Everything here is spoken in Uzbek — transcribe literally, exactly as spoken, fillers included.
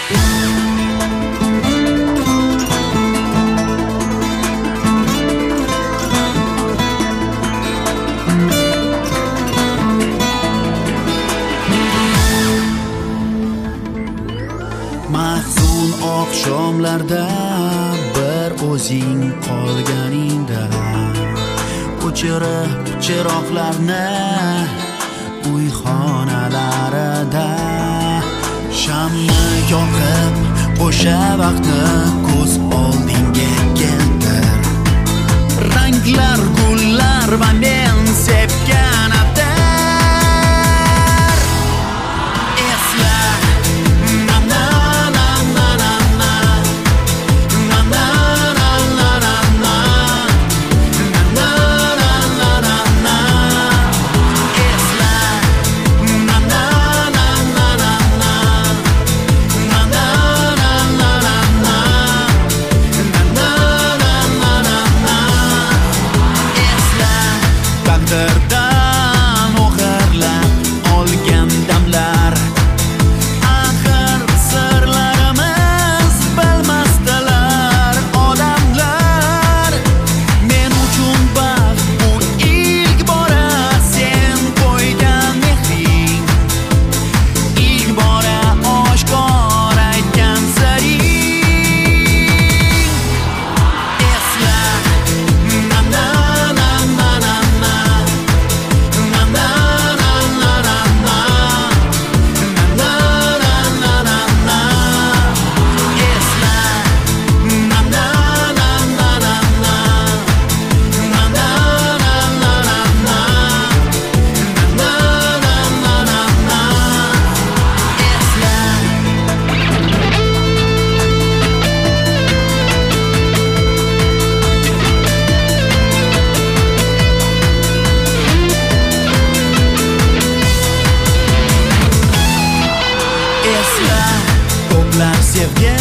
Mahzun oqshomlarda bir o'zing qolganingda o'chirib chiroqlarni uy xonalarida shamni yoqib o'sha vaqtni ko'z oldingga keltir. Ranglar, gullar va men sevgan atar esla. Taqdirdan o'g'irlab olgan damlar, axir sirlarimiz bilmasdilar odamlar. Men uchun baxt bu ilk bora sen qo'ygan mehring, ilk bora oshkor aytgan siring. Esla. Ko'plar sevgan